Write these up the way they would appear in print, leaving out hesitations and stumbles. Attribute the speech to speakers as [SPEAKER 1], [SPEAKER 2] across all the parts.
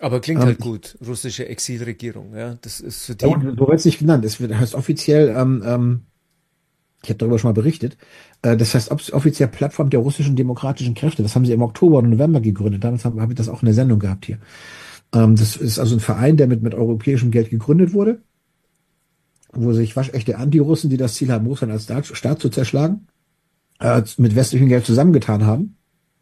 [SPEAKER 1] Aber klingt halt gut, russische Exilregierung, ja. Das ist für
[SPEAKER 2] Ja,
[SPEAKER 1] die.
[SPEAKER 2] gut, so wird es nicht genannt. Es heißt offiziell, ich habe darüber schon mal berichtet, das heißt offiziell Plattform der russischen demokratischen Kräfte. Das haben sie im Oktober und November gegründet. Damals habe ich das auch in der Sendung gehabt hier. Das ist also ein Verein, der mit europäischem Geld gegründet wurde, wo sich waschechte Anti-Russen, die das Ziel haben, Russland als Staat zu zerschlagen, mit westlichem Geld zusammengetan haben.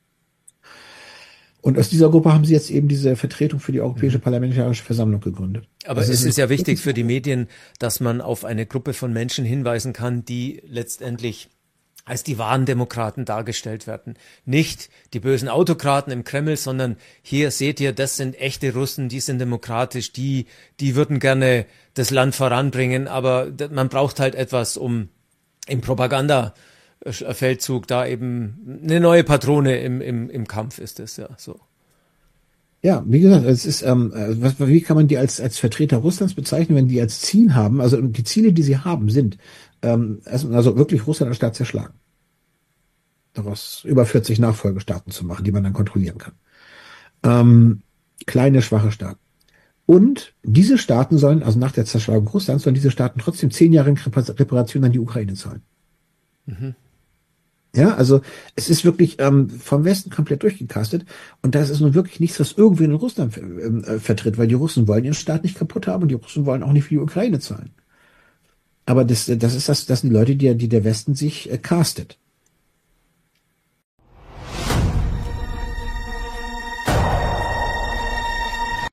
[SPEAKER 2] Und aus dieser Gruppe haben sie jetzt eben diese Vertretung für die Europäische
[SPEAKER 1] Mhm.
[SPEAKER 2] Parlamentarische Versammlung gegründet.
[SPEAKER 1] Aber
[SPEAKER 2] Also
[SPEAKER 1] es
[SPEAKER 2] es
[SPEAKER 1] ist
[SPEAKER 2] ist
[SPEAKER 1] ja wichtig für die Medien, dass man auf eine Gruppe von Menschen hinweisen kann, die letztendlich als die wahren Demokraten dargestellt werden. Nicht die bösen Autokraten im Kreml, sondern hier seht ihr, das sind echte Russen, die sind demokratisch, die würden gerne das Land voranbringen, aber man braucht halt etwas, um im Propagandafeldzug da eben eine neue Patrone im Kampf ist es ja so.
[SPEAKER 2] Ja, wie gesagt, es ist, wie kann man die als Vertreter Russlands bezeichnen, wenn die als Ziel haben, also die Ziele, die sie haben, sind, also wirklich Russland als Staat zerschlagen. Daraus über 40 Nachfolgestaaten zu machen, die man dann kontrollieren kann. Ähm, kleine, schwache Staaten. Und diese Staaten sollen, also nach der Zerschlagung Russlands, sollen diese Staaten trotzdem 10 Jahre Reparation an die Ukraine zahlen.
[SPEAKER 1] Mhm.
[SPEAKER 2] Ja, also es ist wirklich vom Westen komplett durchgecastet und das ist nun wirklich nichts, was irgendwen in Russland vertritt, weil die Russen wollen ihren Staat nicht kaputt haben und die Russen wollen auch nicht für die Ukraine zahlen. Aber das sind die Leute, die der Westen sich castet.